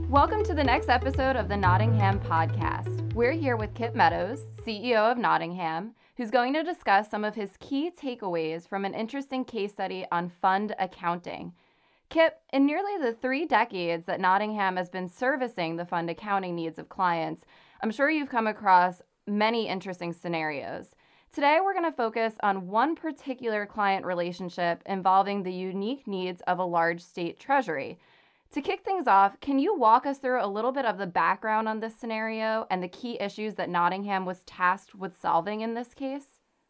Welcome to the next episode of the Nottingham Podcast. We're here with Kip Meadows, CEO of Nottingham, who's going to discuss some of his key takeaways from an interesting case study on fund accounting. Kip, in nearly the 3 decades that Nottingham has been servicing the fund accounting needs of clients, I'm sure you've come across many interesting scenarios. Today, we're going to focus on one particular client relationship involving the unique needs of a large state treasury. To kick things off, can you walk us through a little bit of the background on this scenario and the key issues that Nottingham was tasked with solving in this case?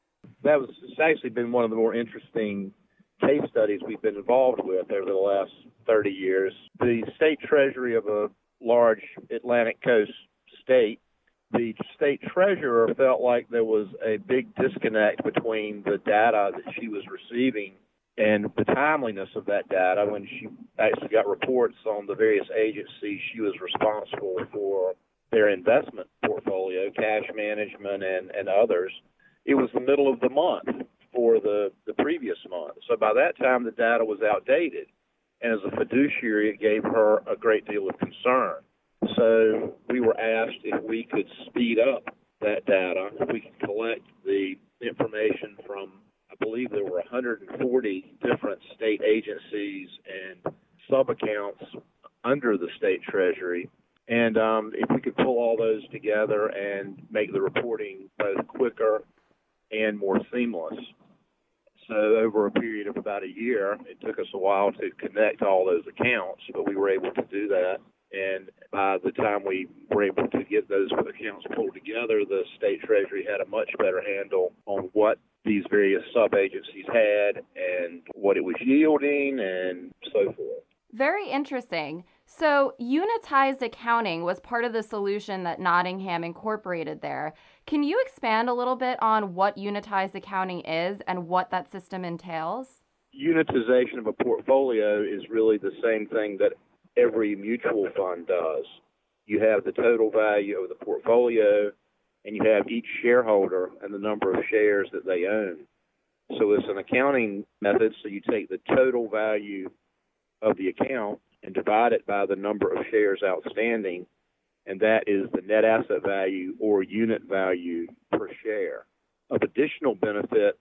It's actually been one of the more interesting case studies we've been involved with over the last 30 years. The state treasury of a large Atlantic coast state, the state treasurer felt like there was a big disconnect between the data that she was receiving and the timeliness of that data when she actually got reports on the various agencies she was responsible for their investment portfolio, cash management, and others. It was the middle of the month for the previous month. So by that time, the data was outdated. And as a fiduciary, it gave her a great deal of concern. So we were asked if we could speed up that data, if we could collect the information from, I believe there were 140 different state agencies and sub-accounts under the state treasury. And if we could pull all those together and make the reporting both quicker and more seamless. So over a period of about a year, it took us a while to connect all those accounts, but we were able to do that. And by the time we were able to get those accounts pulled together, the state treasury had a much better handle on what these various sub-agencies had and what it was yielding and so forth. Very interesting. So unitized accounting was part of the solution that Nottingham incorporated there. Can you expand a little bit on what unitized accounting is and what that system entails? Unitization of a portfolio is really the same thing that every mutual fund does. You have the total value of the portfolio, and you have each shareholder and the number of shares that they own. So it's an accounting method, so you take the total value of the account and divide it by the number of shares outstanding, and that is the net asset value or unit value per share. Of additional benefit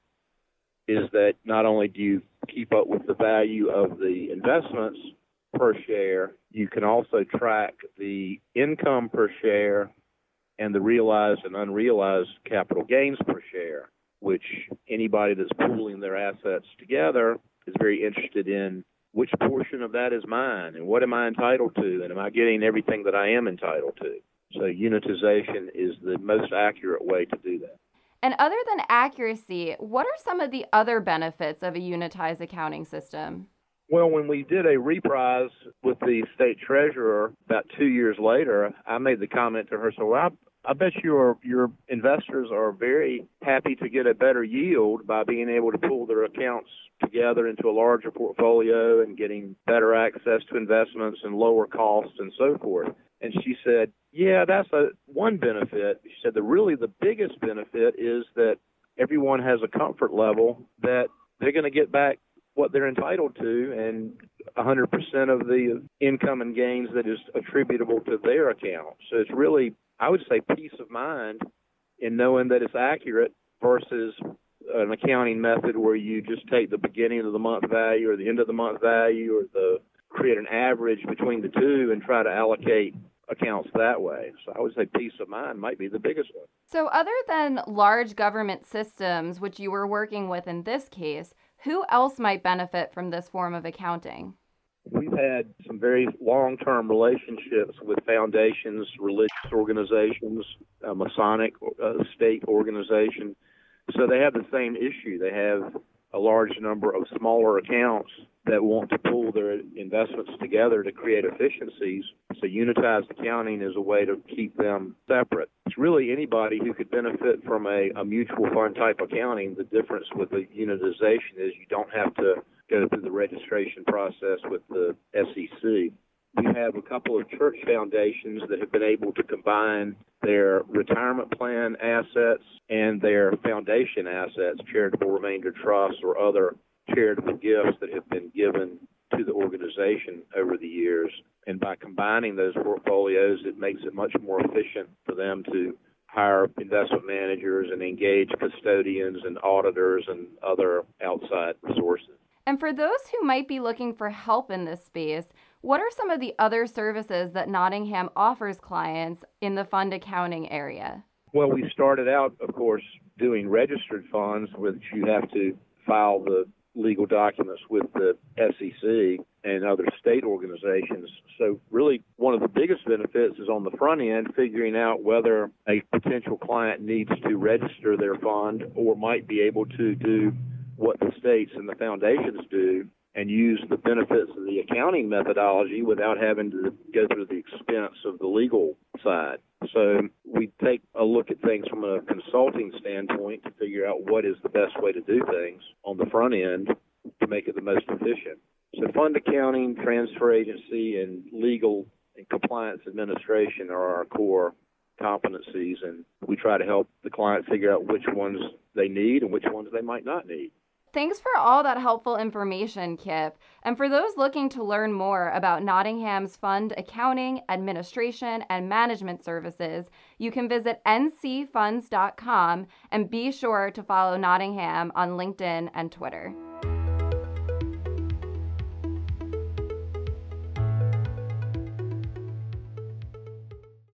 is that not only do you keep up with the value of the investments per share, you can also track the income per share and the realized and unrealized capital gains per share, which anybody that's pooling their assets together is very interested in. Which portion of that is mine, and what am I entitled to, and am I getting everything that I am entitled to? So unitization is the most accurate way to do that. And other than accuracy, what are some of the other benefits of a unitized accounting system? Well, when we did a reprise with the state treasurer about 2 years later, I made the comment to her, so I bet your investors are very happy to get a better yield by being able to pull their accounts together into a larger portfolio and getting better access to investments and lower costs and so forth. And she said, yeah, that's one benefit. She said the biggest benefit is that everyone has a comfort level that they're going to get back what they're entitled to and 100% of the income and gains that is attributable to their account. So it's really, I would say, peace of mind in knowing that it's accurate versus an accounting method where you just take the beginning of the month value or the end of the month value or create an average between the two and try to allocate accounts that way. So I would say peace of mind might be the biggest one. So other than large government systems, which you were working with in this case, who else might benefit from this form of accounting? We've had some very long-term relationships with foundations, religious organizations, a Masonic state organization. So they have the same issue. They have a large number of smaller accounts that want to pool their investments together to create efficiencies. So unitized accounting is a way to keep them separate. It's really anybody who could benefit from a mutual fund type accounting. The difference with the unitization is you don't have to go through the registration process with the SEC. We have a couple of church foundations that have been able to combine their retirement plan assets and their foundation assets, charitable remainder trusts or other charitable gifts that have been given to the organization over the years. And by combining designing those portfolios, it makes it much more efficient for them to hire investment managers and engage custodians and auditors and other outside resources. And for those who might be looking for help in this space, what are some of the other services that Nottingham offers clients in the fund accounting area? Well, we started out, of course, doing registered funds, which you have to file the legal documents with the SEC and other state organizations. So really one of the biggest benefits is on the front end, figuring out whether a potential client needs to register their fund or might be able to do what the states and the foundations do and use the benefits of the accounting methodology without having to go through the expense of the legal side. So we take a look at things from a consulting standpoint to figure out what is the best way to do things on the front end to make it the most efficient. So fund accounting, transfer agency, and legal and compliance administration are our core competencies, and we try to help the client figure out which ones they need and which ones they might not need. Thanks for all that helpful information, Kip. And for those looking to learn more about Nottingham's fund accounting, administration, and management services, you can visit ncfunds.com and be sure to follow Nottingham on LinkedIn and Twitter.